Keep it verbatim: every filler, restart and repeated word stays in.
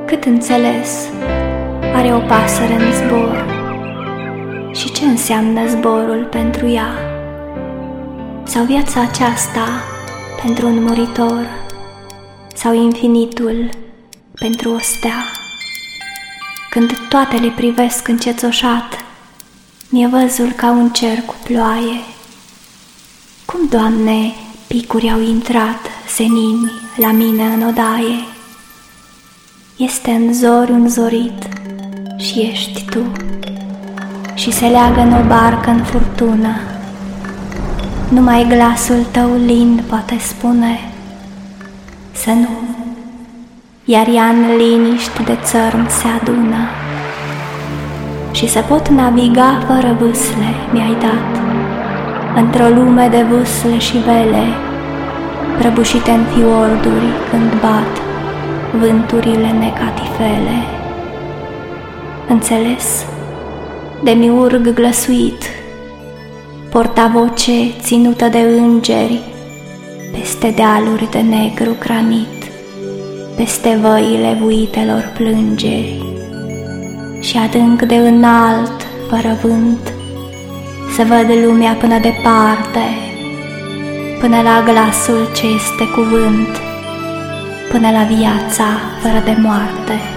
Cât înțeles are o pasăre în zbor și ce înseamnă zborul pentru ea? Sau viața aceasta pentru un muritor? Sau infinitul pentru o stea? Când toate le privesc încețoșat, mi-e văzul ca un cer cu ploaie. Cum, Doamne, picuri au intrat senini la mine în odaie? Este în zori un zorit și ești tu, și se leagă în o barcă în furtună. Numai glasul tău lin poate spune să nu, iar ea în liniști de țărm se adună. Și să pot naviga fără vâsle mi-ai dat, într-o lume de vâsle și vele, prăbușite în fiorduri când bat vânturile necatifele. Înțeles, de miurg glăsuit, portavoce ținută de îngeri, peste dealuri de negru granit, peste văile vuitelor plângeri, și adânc de înalt, fără vânt, să văd lumea până departe, până la glasul ce este cuvânt, până la viața fără de moarte.